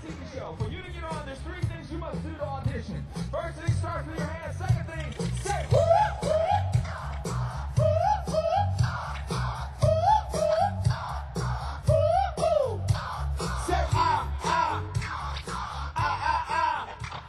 TV show. For you to get on, there's 3 things you must do to audition. First thing, start with your hands. Second thing, say woo, woo, woo, woo, woo, woo. Say ah, ah, ah, ah,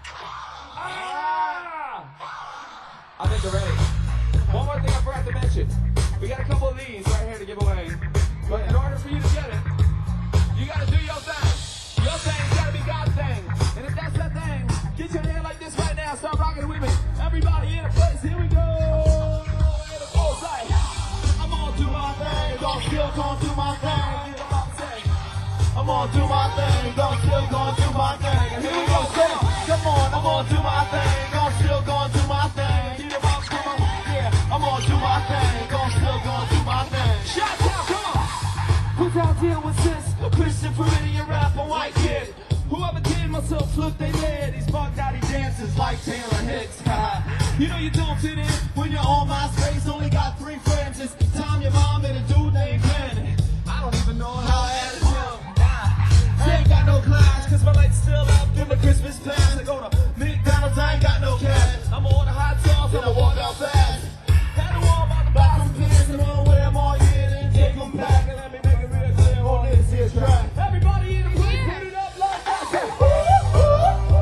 ah, ah. I think you're ready. One more thing I forgot to mention. We got a couple of these right here to give away. But in order for you to get it, you gotta do your thing. Your thing's gotta be God's thing. And if that's that thing, get your hand like this right now. Start rocking with me. Everybody in a place. Here we go. In the full sight. I'm gonna do my thing. Still gonna do my thing. I'm gonna do my thing. Still gonna do my thing. And here we go. Come on. I'm gonna do my thing. Still gonna do my thing. I'm gonna do my thing, still gonna do my thing. Shout out, come on! Without deal with this, a Christian Floridian rapper, white kid. Whoever did myself look, they led these bug daddy dances like Taylor Hicks. You know you don't fit in when you're on MySpace. Only got 3 friends. It's Tom, your mom, and a dude named Glenn. I don't even know how I added him. I ain't got no class, cause my light's still up in the Christmas plans. I go to McDonald's, I ain't got no cash. I'ma order hot sauce and I walk out fast. Had to warm out the bathroom pants and I'll wear them all year and take them back and let me make it real clear on this here track. Everybody in the place, put it up like that. Say, woo, woo, woo,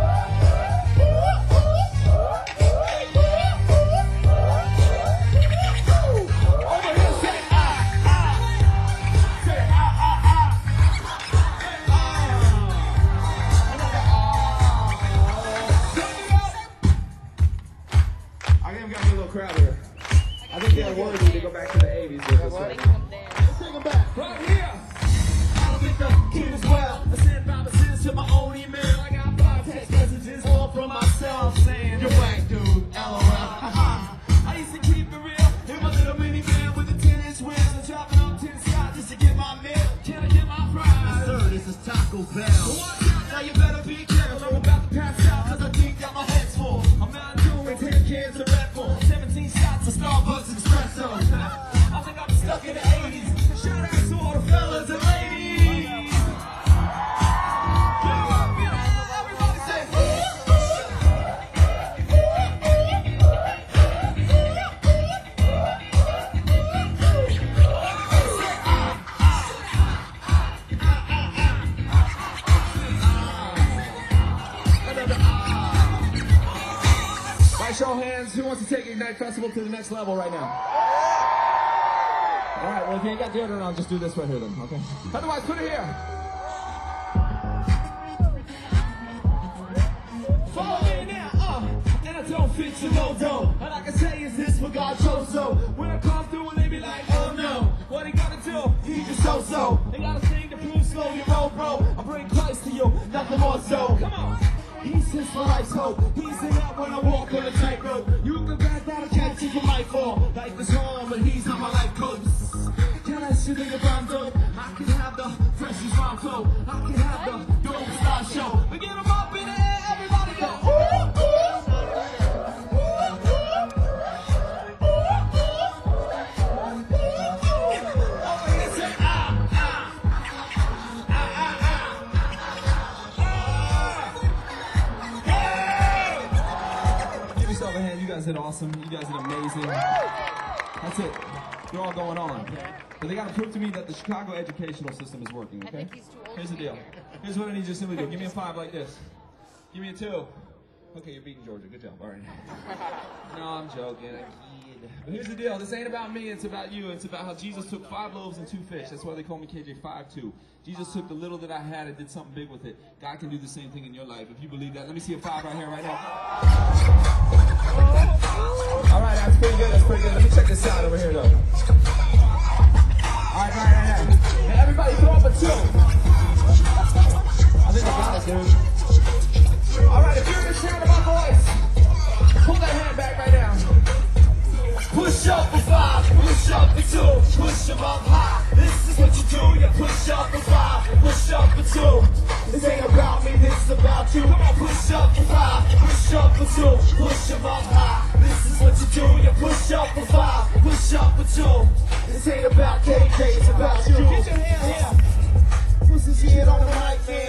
over here, say ah, ah. Say ah, ah, ah. I think we got a little crowd here. I think they're worthy to go back to the 80s. Let's take them back. Right here. I don't think the kid is well. I sent Robinsons to my own email. I got 5 text messages all from myself saying, you're whack, dude. LOL. I used to keep it real in my little minivan with the 10-inch wheels and dropping on 10 shots just to get my meal. Can I get my fries? Sir, this is Taco Bell. Now you better be careful. I'm about to pass out because I think that my head's full. I'm not doing 10 cans of Red Bull, 17 shots of Starbucks and espresso. I think I'm stuck in the 80s. Shout out to all the fellas and ladies. Everybody say, by show of hands, who wants to take Ignite Festival to the next level right now? All right, well, if you ain't got deodorant on, just do this right here then, okay? Otherwise, put it here. Follow me now, and I don't fit your no-do. And I can say is this what God chose so. When I come through and they be like, oh no, what he gotta do? He just so-so. They gotta sing to prove slow your roll, bro. I bring Christ to you, nothing more so. Come on. He's his for life's hope. He's in out when I walk on a tightrope. You can back down and catch it, you might fall. Life is hard, but he's on my life coach. Can I shoot in the bomb dope? I can have the freshest bomb flow. I can have the dope star show. But get him up in there, everybody go. Ooh, ooh. Over here, say ah, ah, ah, ah, ah, ah. Give yourself a hand. You guys did awesome. You guys did amazing. That's it. They're all going on. But they got to prove to me that the Chicago educational system is working, okay? Here's the deal. Here's what I need you to simply do. Give me a 5 like this. Give me a 2. Okay, you're beating Georgia. Good job. All right. No, I'm joking. I'm kid. But here's the deal. This ain't about me. It's about you. It's about how Jesus took 5 loaves and 2 fish. That's why they call me KJ 5-2. Jesus took the little that I had and did something big with it. God can do the same thing in your life. If you believe that, let me see a 5 right here, right now. All right, that's pretty good. That's pretty good. Let me check this out over here, though. All right. Now, everybody throw up a 2. I think I got it, dude. All right, if you're in the sound of my voice, pull that hand back right now. Push up for 5, push up for 2, push them up high. This is what you do, you push up for 5, push up for 2. This ain't about me, this is about you. Come on, push up for 5, push up for 2, push them up high. This is what you do, you push up for 5, push up for 2. This ain't about KJ, it's about you. Get your hand here. This is it on the mic, man.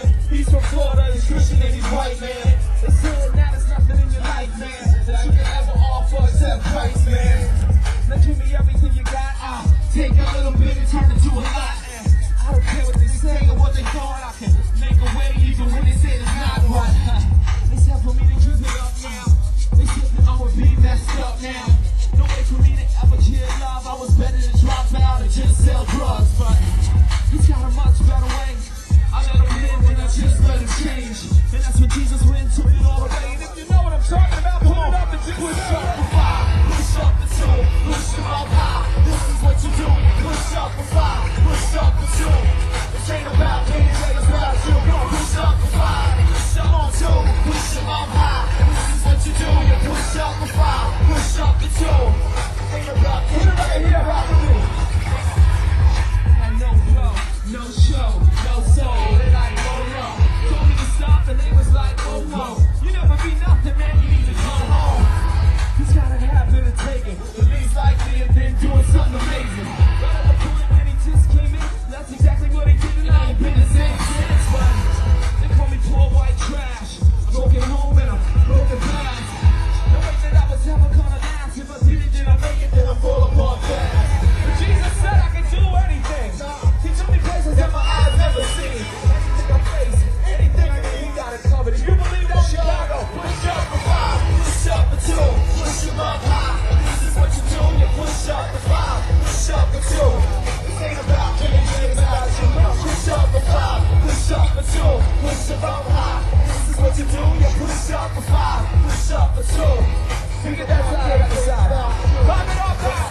He's from Florida, he's Christian and he's white, man. They said now there's nothing in your life, man, that you can ever offer except Christ, man. Now give me everything you got, I'll take a little bit and turn it to a lot. I don't care what they say or what they thought, I can make a way even when they say it's not right. They said for me to keep it up now. They said that I would be messed up now. No way for me to ever give love. I was better to drop out and just sell drugs, but he's got a much better way. I let him live and I just let him change. And that's when Jesus went and took it all away. And if you know what I'm talking about, put it up and just push up for 5, push up for 2, push them up high. This is what you do. Push up for 5, push up for 2. This ain't about me, it's about you. Come on, push up for 5, push up on 2, push them up high. This is what you do. You push up for 5, push up for 2. Ain't about me, put it right here, rock with me. And no flow, no show, no soul. They like, oh no. Told me to stop and they was like, oh no. You never be nothing, man, you need to go home. He's got a habit of taking the least likely and then doing something amazing. Right at the point when he just came in, that's exactly what he did, and I ain't been the same since. But they call me poor white trash, broken home and a broken past. No way that I was ever gonna last. If I did it, then I make it, then I fall apart fast. But Jesus said I could do anything. He took me places that my eyes never seen. Anything I face, anything I need, he got it covered. If you believe that, Chicago, push up for 5, push up for 2, push them up high. This is what you do. You push up for 5, push up for 2. This ain't about me, it's about you. Push up for 5, push up for 2, push them up high. This is what you do. You push up for 5, push up for 2. You get that side at the side. Climb it up high.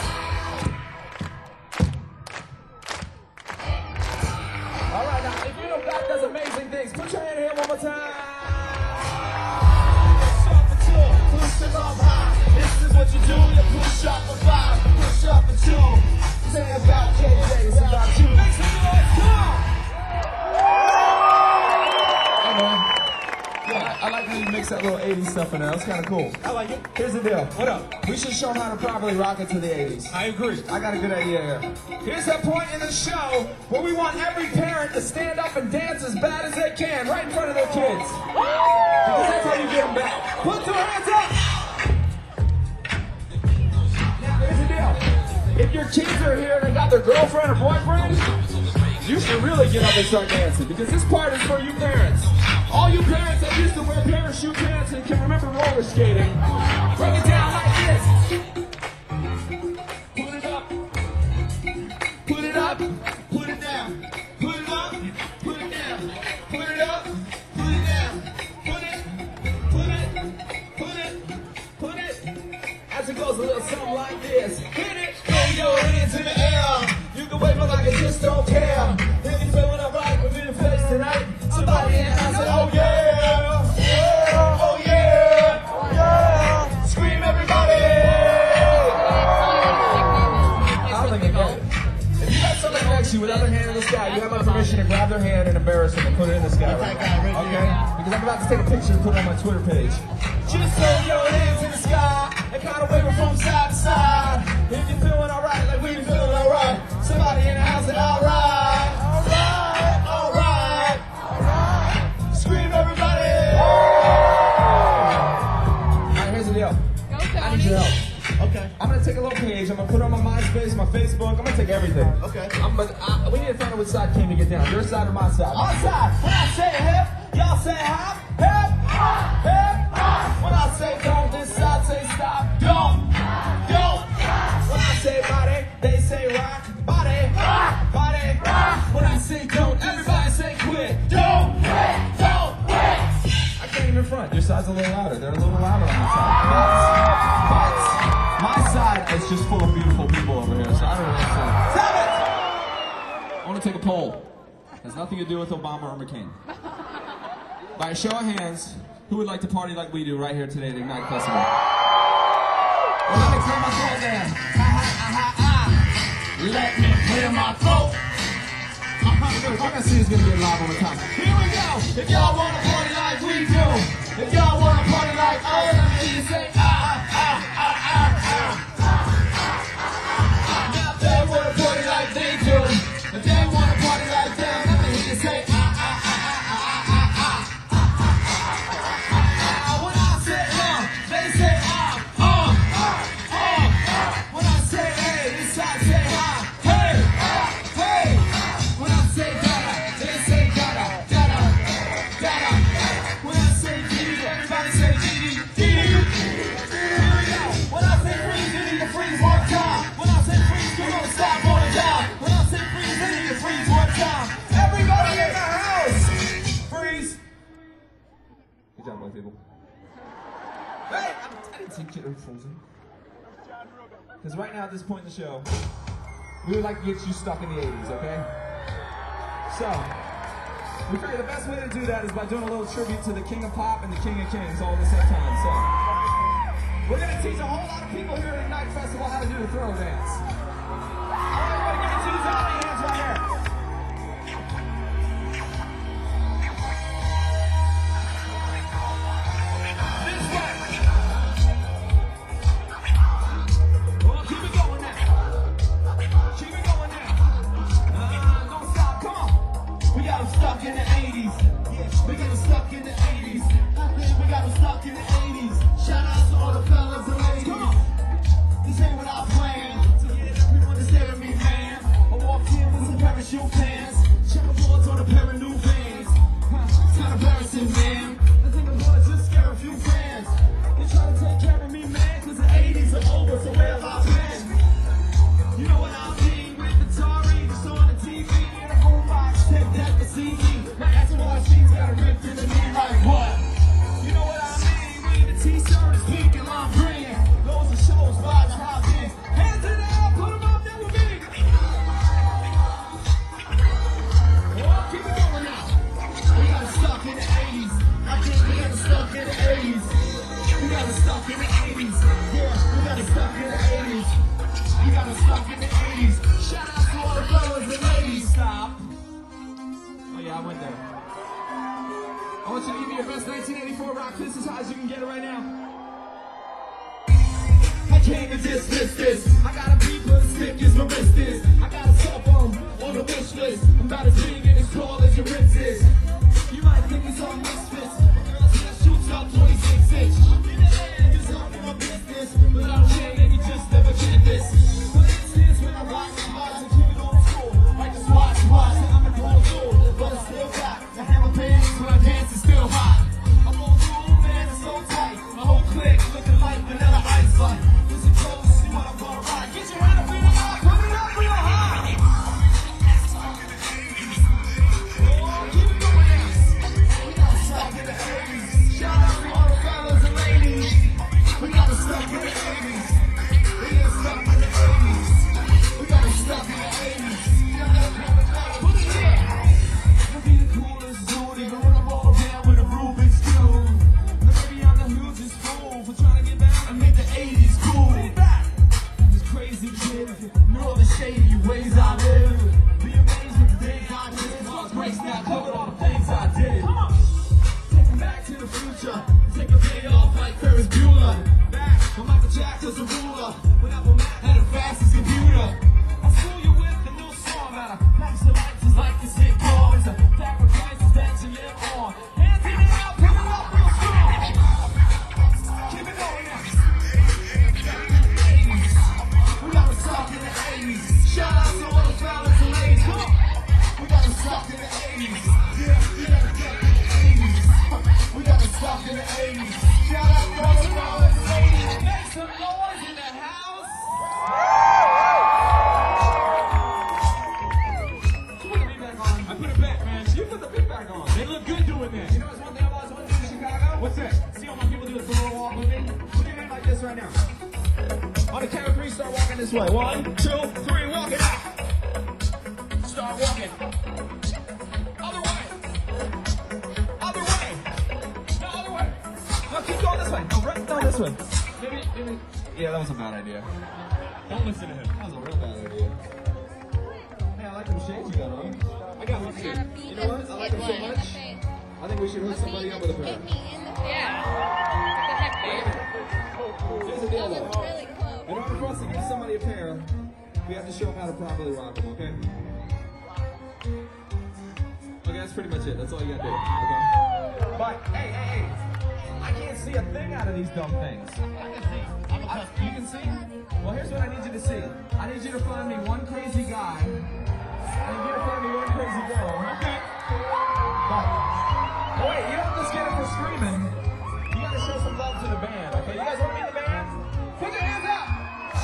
All right, now, if you know God does amazing things, put your hand here one more time. Push up for 2, push them up high. This is what you do. You push up for 5, push up for 2. This ain't about KJ, it's about you. Make some noise, come on! Hey, man. Yeah, I like how you mix that little 80s stuff in there. That's kind of cool. I like it. Here's the deal. What up? We should show them how to properly rock it to the 80s. I agree. I got a good idea here. Here's that point in the show where we want every parent to stand up and dance as bad as they can right in front of their kids. Because that's how you get them back. Put your hands up! Now, here's the deal. If your kids are here and they got their girlfriend or boyfriend, you should really get up and start dancing, because this part is for you parents. All you parents that used to wear parachute pants and can remember roller skating, break it down like this. Put it up. Put it up. Put it down. Put it up. Put it down. Put it up. Put it down. Put it. Put it. Put it. Put it. As it goes a little something like this. Hit it. Throw your hands in the air. You can wave them like I just don't care. If you're feeling alright with your face tonight, somebody in the house said, oh yeah, yeah, oh yeah, oh yeah. Scream everybody. I don't think I get it. If you got somebody next to you with the other hand in the sky, you have my permission to grab their hand and embarrass them and put it in the sky right now. Okay? Because I'm about to take a picture and put it on my Twitter page. Just throw your hands in the sky and kind of wave them from side to side. If you're feeling alright, like we feeling alright, somebody in the house said alright, alright, alright, alright. Scream everybody. Alright, here's the deal. I need your help. Okay. I'm gonna take a little page. I'm gonna put it on my MySpace, my Facebook. I'm gonna take everything. Okay. We need to find out which side came to get down. Your side or my side? My side. When I say hip, y'all say hop. Hip, hop, hip, hop. When I say don't, this side say stop. Don't. When I say body, they say rock. Body, rock, body, rock. When I say don't, everybody say quit. Don't quit, don't quit. I can't even front. Your side's a little louder. They're a little louder on my side. But my side is just full of beautiful people over here, so I don't know what to say. Stop it! I want to take a poll. It has nothing to do with Obama or McCain. By a show of hands, who would like to party like we do right here today at Ignite Festival? Well, let me clear my throat then. Let me clear my throat. We're gonna see who's gonna get live on the top. Here we go. If y'all wanna party like we do, if y'all wanna party like us, let me hear you say Now if they wanna party like they do, if they wanna party like them, let me hear you say white people. Hey, I didn't say Kid Frozen. Because right now, at this point in the show, we would like to get you stuck in the 80s, okay? So, we figured the best way to do that is by doing a little tribute to the King of Pop and the King of Kings all at the same time. So, we're going to teach a whole lot of people here at Ignite Festival how to do the throw dance. I want everybody to give me 2 hands right here. This way. Well, keep it going now. Keep it going now. Don't stop. Come on. We got them stuck in the 80s. We got them stuck in the 80s. We got them stuck in the 80s. Shout out to all the fellas and ladies. Come on. This ain't what I planned. To get everyone to stare at me, man. I walked in with some parachute pants. Checkerboards on a pair of new Vans. It's kind of embarrassing, man. I think I'm gonna just scare a few fans. They try to take care of me, man, cause the 80s are over, so where have I been? You know what I mean? With the Atari, just on the TV, and a boombox, take that to see me. My SMRC's got a ripped in the knee like what? You know what I mean? We the t-shirt is pink and lime green. Loads of shows by the houses. Hands in the air, put them up there with me. Oh, keep it going now. We got it stuck in the 80s. I think we got it stuck in the 80s. We got it stuck in the 80s. Yeah, we got it stuck in the 80s. We got it stuck in the 80s. Shout out to all the fellas and ladies. Stop. Oh yeah, I went there. I want you to give me your best 1984 rock. This is as high as you can get it right now. I came to dismiss this. I got a beeper as thick as my wrist is. I got a cell phone on the wish list. I'm about as big and as tall as your wrist is. You might think it's all misfits, but girls here shoots up 26-inch. I'm in the air, just helping my business. But I don't care, and you just never get this. For instance, when I rock the spots and keep it on school, like the swatch, I'm a cool dude, but I still got the hammer pants when I dance is still hot. I'm on cool, man, it's so tight. My whole clique looking like vanilla ice like. Listen close, see what I'm gonna ride. Get your hand up in the air, put it up real high. Oh, keep it going now. We got it stuck in the 80s. Shout out to all the fellas and ladies. We got it stuck in the 80s. We got it stuck in the 80s. We got it stuck in the 80s. Put it there. I'll be the coolest dude, even when I'm all down with a Rubik's Cube. Now maybe I'm the hugest fool for trying to get back and make the 80s cool. This crazy kid, know all the shady ways I live. Be amazed with the things I did. Lost grace now, covered all the things I did. Take me back to the future. Take a day off like Ferris Bueller. Back when Michael Jackson's a ruler. When Apple Mac had the fastest computer. I'll fool you with a new song out of Max the Lights is like this hit call. It's a sacrifices that you live on. Hands in the air, put it up real strong. Keep it going now. We got it stuck in the 80s. Shout out to all the fellas and ladies. Come on. We got it stuck in the 80s. Yeah, we got it stuck in the 80s. We got it stuck in the 80s. Shout out to all the fellas and ladies. Make some noise in the house. Put the beat back on. I put it back, man. You put the beat back on. They look good doing that. You know what's one thing I've always wanted to do in Chicago? What's that? See all my people do a throw walk with me? Put your hand like this right now. On the count of 3, start walking this way. 1, 2, 3, walk it out. Start walking. Other way. Other way. No, other way. No, keep going this way. No, right down this way. Maybe. Yeah, that was a bad idea. Don't listen to him. That was a real bad idea. Hey, I like them shades you got on. I got one too. You know what? I like them so much. I think we should hook somebody up with a pair. Yeah. Here's the deal though. Really close. In order for us to give somebody a pair, we have to show them how to properly rock them, okay? Okay, that's pretty much it. That's all you gotta do, okay? But, hey, I can't see a thing out of these dumb things. You can see? Well, here's what I need you to see. I need you to find me one crazy guy, and you to find me one crazy girl. Okay? But, wait, you don't just get it for screaming. You gotta show some love to the band, okay? You guys wanna meet the band? Put your hands up!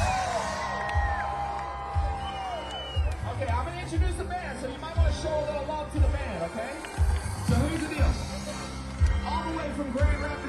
Okay, I'm gonna introduce the band, so you might wanna show a little love to the band, okay? So here's the deal. All the way from Grand Rapids,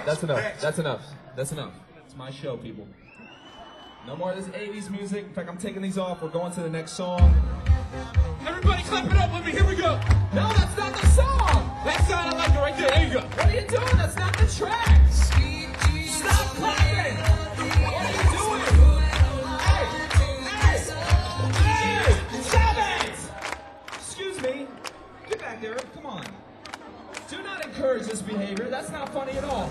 That's enough. That's enough. That's enough. It's my show, people. No more of this 80s music. In fact, I'm taking these off. We're going to the next song. Everybody clap it up with me. Here we go. No, that's not the song. That sounded like it right there. There you go. What are you doing? That's not the track. Stop clapping. What are you doing? Hey, stop it. Excuse me. Get back there. Come on. Do not encourage this behavior. That's not funny at all.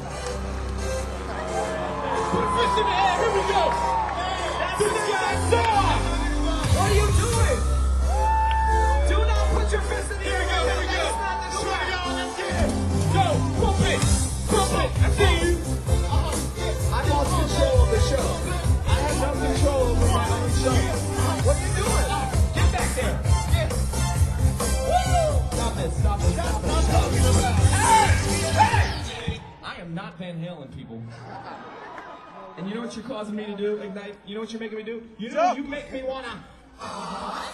Put a fist in the air. Here we go. This guy's song. What are you doing? Do not put your fist in the air. Here we go. That's not the track. Go. Pump it. Pump it. I see you. I lost control of the show. I have no control over my own show. What are you doing? Get back there. Get. Woo! Stop it. Stop it. Stop it. Stop it. Hey! I am not Van Halen, people. And you know what you're causing me to do, Ignite? You know what you're making me do? You know, you make me wanna. Alright,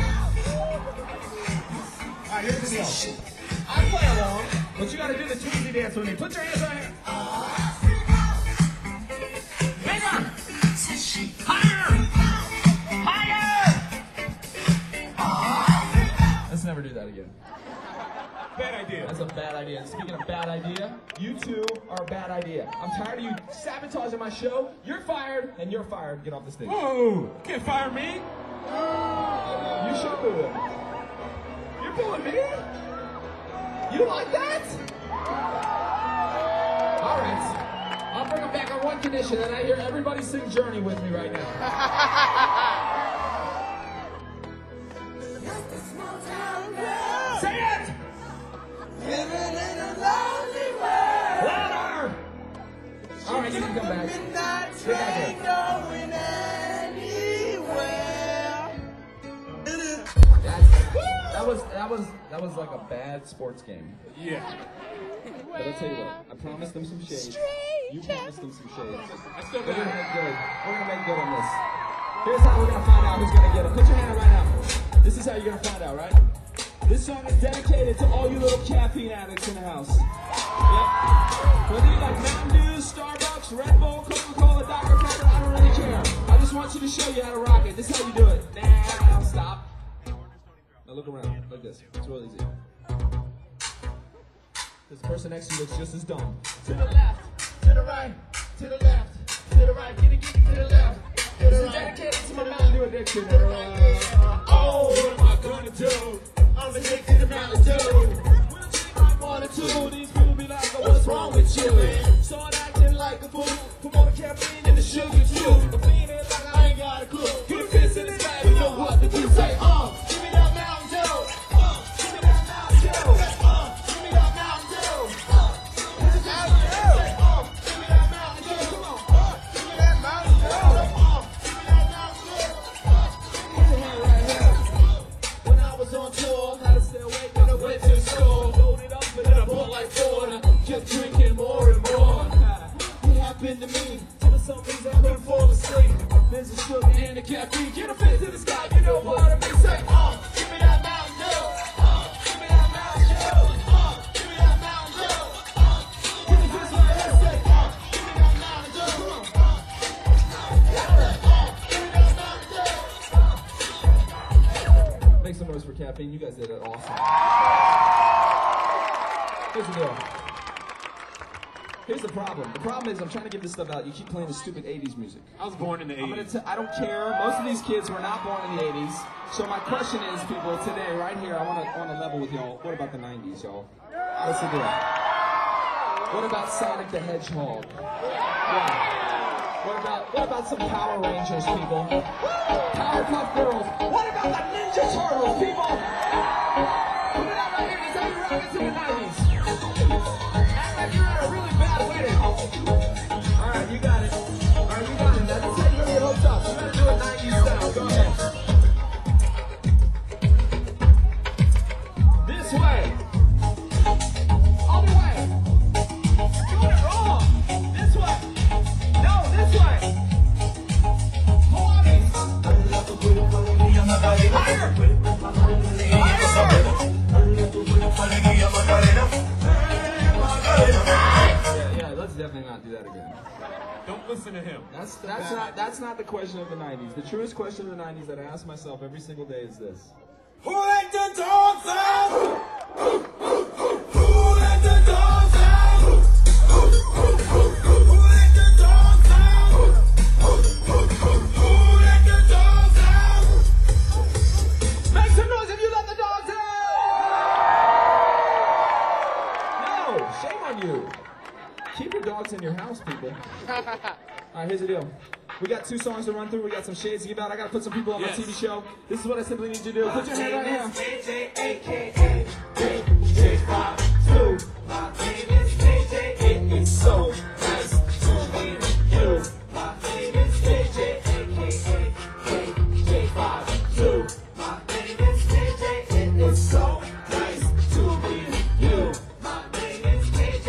here's the deal. I play along, but you gotta do the Tweezy dance with me. Put your hands right here. Bigger! Higher! Higher! Let's never do that again. Bad idea. That's a bad idea. Speaking of bad idea, you two are a bad idea. I'm tired of you sabotaging my show. You're fired, and you're fired. Get off the stage. Whoa! You can't fire me. You should boo him. You're booing me? You like that? All right. I'll bring him back on one condition, and I hear everybody sing Journey with me right now. Say it! Living in a lonely world. Louder! All right, you can come back. Get back here. Going anywhere. That was like a bad sports game. Yeah. But I'll tell you what. I promised them some shades. You promised them some shades. We're gonna make good. We're gonna make good on this. Here's how we're gonna find out who's gonna get it. Put your hand right now. This is how you're gonna find out, right? This song is dedicated to all you little caffeine addicts in the house. Yep. Whether you like Mountain Dew, Starbucks, Red Bull, Coca-Cola, Dr. Pepper, I don't really care. I just want you to show you how to rock it. This is how you do it. Now, stop. Now look around, like this. It's real easy. This person next to you looks just as dumb. To the left, to the right, to the left, to the right. Get it, to the left. This is dedicated to my Mountain Dew addiction. Oh, what am I gonna do? I'm addicted to Mountain Dew. When I drink like 1 or 2, these people be like, oh, what's wrong with you? Start acting like a fool. Put more caffeine in the sugar too. I'm feeling like I ain't got a clue. Get a piss in the bag, you know what to do. Say, give me that Mountain Dew. Give me that Mountain Dew. Give me that Mountain Dew. Give me that Mountain Dew. Give me that Mountain Dew. Come on. Give me that Mountain Dew. Give me that Mountain Dew. Put your hand right here. When I was on tour, had to stay awake when I went to school. Loaded up and then I bought like 4 and I kept drinking more and more. It happened to me. For some reason I couldn't fall asleep. There's a sugar and a caffeine. Get a fit to the sky, you know what I mean? Say, give me that Mountain Dew. Give me that Mountain Dew. Give me that Mountain Dew. Give me this right here. Say, give me that Mountain Dew. Come on. Give me that Mountain Dew. Make some noise for caffeine. You guys did it awesome. Here's the deal. Here's the problem. The problem is I'm trying to get this stuff out. You keep playing the stupid 80s music. I was born in the 80s. I don't care. Most of these kids were not born in the 80s. So my question is, people, today, right here, I want to level with y'all. What about the 90s, y'all? What's the deal? What about Sonic the Hedgehog? Yeah. What about some Power Rangers, people? Powerpuff Girls. What about the Ninja Turtles, people? Put it out right here. That's how you rock it to the 90s. Act like you're at a really bad wedding. All right, you got it. All right, you got it. That's how you get hooked up. You gotta do a 90s style. Go ahead. This way. Other way. Doing it wrong. This way. No, this way. Hawaii. definitely not do that again. Don't listen to him. That's not the question of the 90s. The truest question of the 90s that I ask myself every single day is this. Who let the dogs out? Who let the dogs out? Who let the dogs out? Who let the dogs out? Make some noise if you let the dogs out! No, shame on you. Keep your dogs in your house, people. All right, here's the deal. We got 2 songs to run through. We got some shades to give out. I got to put some people on my TV show. This is what I simply need you to do. Put your hand right here. KJ, a.k.a. KJ52. My name is KJ. It is so nice to meet you. My name is KJ, a.k.a. KJ52. My name is KJ. It is so nice to meet you. My name is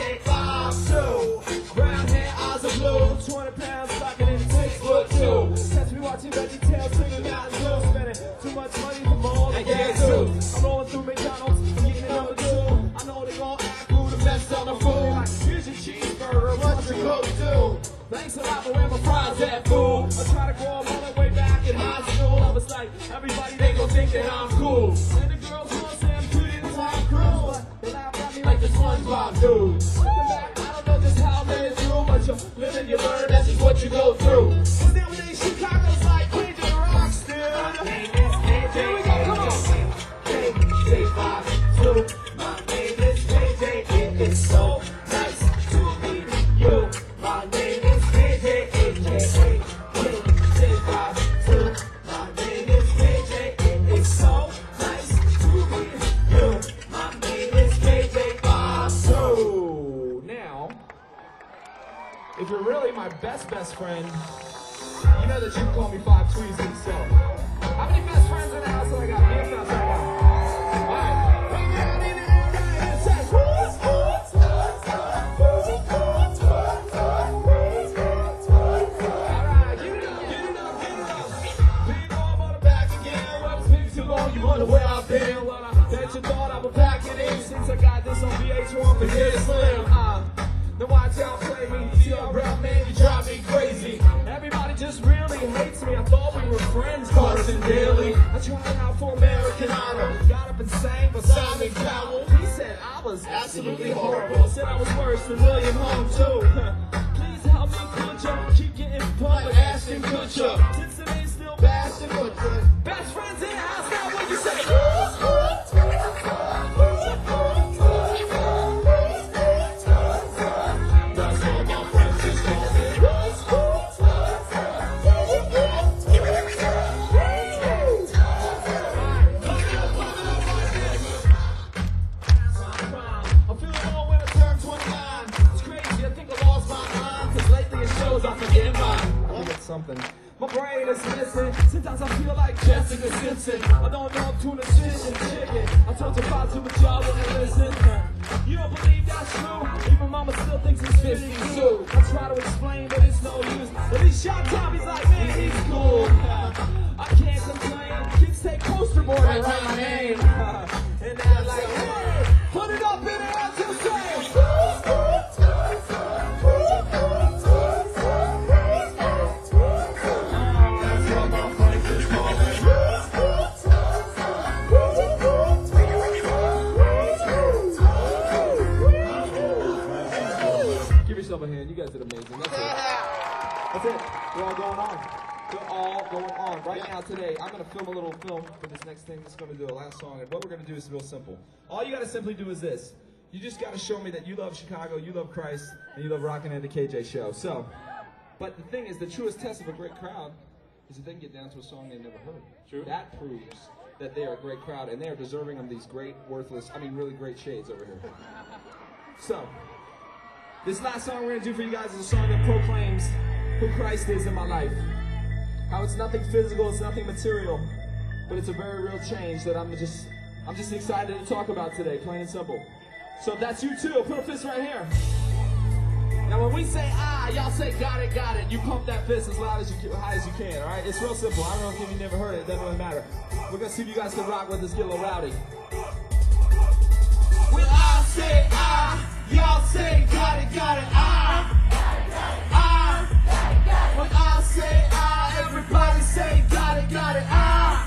KJ52. Brown hair, eyes are blue. 200 pounds, rocking in 6'2". Catch me watching Veggie Tales, singing Mountain Dew, spending too much money for more than gas too. I'm rolling through McDonald's, I'm getting it number 2. I know they gon' act rude, the best on the food. Like, here's your cheeseburger, what's your Coke do? Thanks a lot for where my fries at, fool. I try to grow up all the way back in high school. I was like, everybody, they gon' think that I'm cool. And the girls gon' say I'm cuter than Tom Cruise, but they laugh at me like the SpongeBob dude. Looking back, I don't know just how they do, but you live and you learn, that's just what you go through. Cause nowadays Chicago's like KJ Rocks, dude. My name is KJ. Here we go, come on. KJ52. My name is KJ. It is so nice to meet you. My name is KJ, a.k.a. KJ52. My name is KJ. It is so nice to meet you. My name is KJ52. Now, if you're really my best friend, you know that you can call me 5 Tweez himself. How many best friends in the house have I got? Hands up right now. Alright, bring it down in the air right and say, who's, who's, who's, who's, alright, give it up, give it up, give it up. Big arm on the back again. Well, it's been too long, you wonder where I've been. Well, I bet you thought I would pack it in since I got this on VH1 for Kid Slim. Then watch y'all play me, TRL, man, you drive me crazy. Everybody just really hates me. I thought we were friends, Carson Daly. I tried out for American Idol, got up and sang for Simon Cowell. He said I was absolutely horrible, said I was worse than William Hung too. Please help me, could ya? Keep getting pumped with Ashton Kutcher. Since it ain't still Ashton Kutcher. Best friends in the house, now what you say? Something. My brain is missing. Sometimes I feel like Jessica Simpson. I don't know tuna fish and chicken. I told you about to, but y'all wouldn't listen. You don't believe that's true? Even mama still thinks it's 52. I try to explain, but it's no use. At least Sean Tommy's like, man, he's cool. I can't complain. Kids take poster board and write my name. And they're like, hey, put it up in there until say. A hand. You guys did amazing. That's it. That's it. We're all going on. We're all going on. Right now, today, I'm going to film a little film for this next thing that's going to do a last song. And what we're going to do is real simple. All you got to simply do is this. You just got to show me that you love Chicago, you love Christ, and you love rocking at the KJ show. So, but the thing is, the truest test of a great crowd is if they can get down to a song they've never heard. True. That proves that they are a great crowd, and they are deserving of these great, worthless, really great shades over here. So, this last song we're going to do for you guys is a song that proclaims who Christ is in my life. How it's nothing physical, it's nothing material, but it's a very real change that I'm just excited to talk about today, plain and simple. So if that's you too, put a fist right here. Now when we say y'all say got it, got it. You pump that fist as loud as high as you can, alright? It's real simple. I don't know if you never heard it, it doesn't really matter. We're going to see if you guys can rock with us, get a little rowdy. When I say y'all say got it, got it, say ah, everybody say got it, ah.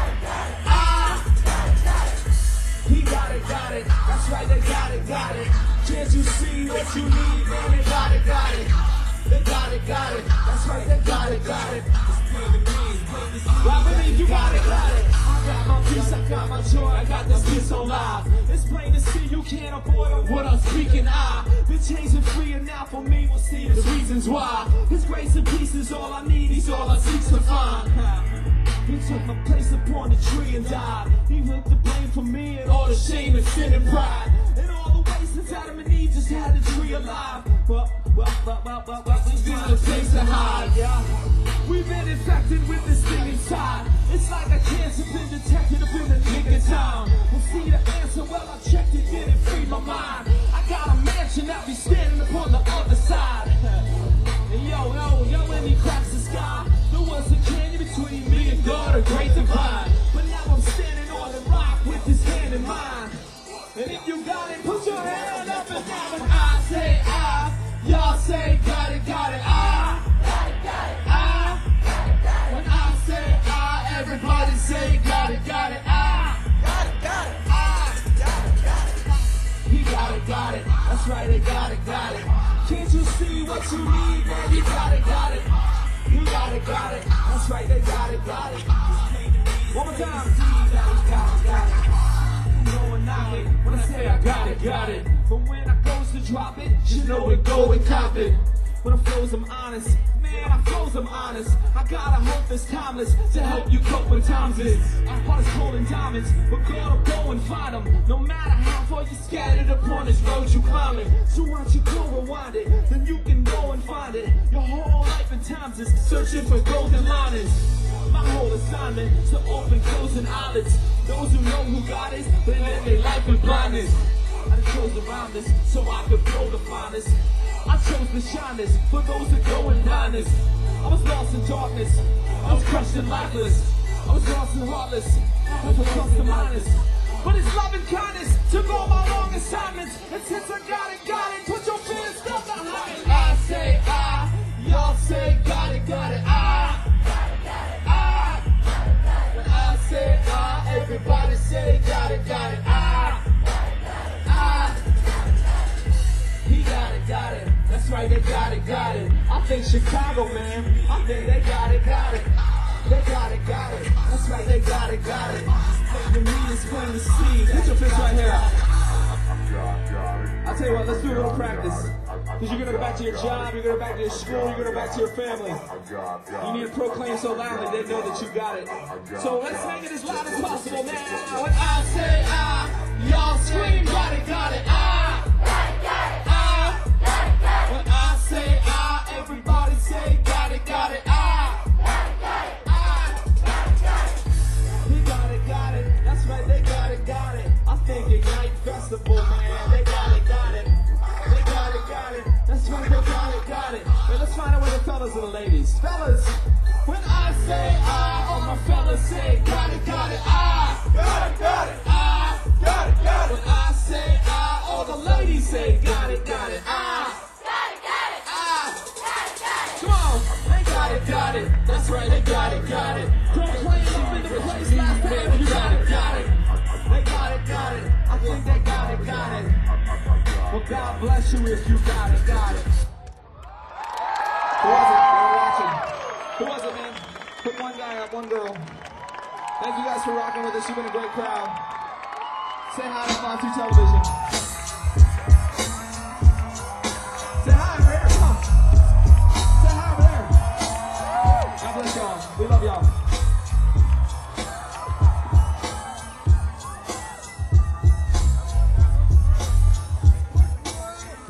He got it, that's right, they got it. Can't you see what you need, man? They got it. They got it, that's right, they got it. Robert, you got it. I got my peace, I got my joy, I got this peace on live. It's plain to see you can't avoid what I'm speaking. I've been changing free, and now for me we'll see the reasons why. His grace and peace is all I need, he's all I seek to find. He took my place upon the tree and died. He took the blame for me and all the shame and sin and pride. And all the ways since Adam and Eve just had the tree alive. But we found a place to hide, yeah. We've been infected with this thing inside. It's like a cancer been detected up in the nick of time. We'll see the answer, well I checked it, did it free my mind. I got a mansion that be standing upon the other side. And yo, when he cracks the sky, there was a canyon between me and God, a great divide. But now I'm standing on the rock with his hand in mine. And if you got it, put your hand up and down. When I say ah, y'all say got it, ah. When I say ah, everybody say got it, ah. He got it, that's right, they got it. Can't you see what you need, man? He got it. You got it, that's right, they got it. One more time. Got it. When I say I got it. But when I goes to drop it, you know it go and cop it. When I flows, I'm honest. Man, I flows, I'm honest. I got a hope that's timeless to help you cope when times is. Our heart is cold and diamonds, but God will go and find them. No matter how far you scattered upon this road you climbing. So why don't you go rewind it, then you can go and find it. Your whole life in times is searching for golden linings. My whole assignment is to open closing eyelids. Those who know who God is, they live their life in blindness. I chose around this so I could blow the finest. I chose the shyness for those that go in blindness. I was lost in darkness, I was crushed and lifeless. I was lost and heartless, I was plus and minus. But it's love and kindness took all my long assignments. And since I got it, put your fears up behind it. I say ah, y'all say got it, ah. When I say ah, everybody say got it, ah. He got it. That's right, they got it. I think Chicago, man. I think they got it. They got it. That's right, they got it. The need is plain to see. Put your fist right here. I'll tell you what, let's do a little practice. Because you're going to go back to your job, you're going to go back to your school, you're going to go back to your family. You need to proclaim so loudly they know that you got it. So let's make it as loud as possible now. When I say ah, y'all scream got it, ah. When I say ah, everybody say got it, ah. He got it. That's right, they got it. I think Ignite Festival, man, they got it. They got it. That's right, they got it. Hey, let's find out where the fellas and the ladies. Fellas, when I say ah, all my fellas say got it, ah. Got it, ah. Got it. When I say ah, all the ladies say got it, ah. Come on, they got it. That's right, they got it. Proclaim you've been to the place last time, you got it. They got it. I think they got it. Well, God bless you if you got it. Who was it? We're watching. Who was it, man? Put one guy up, one girl. Thank you guys for rocking with us. You've been a great crowd. Say hi to Fonzie Television.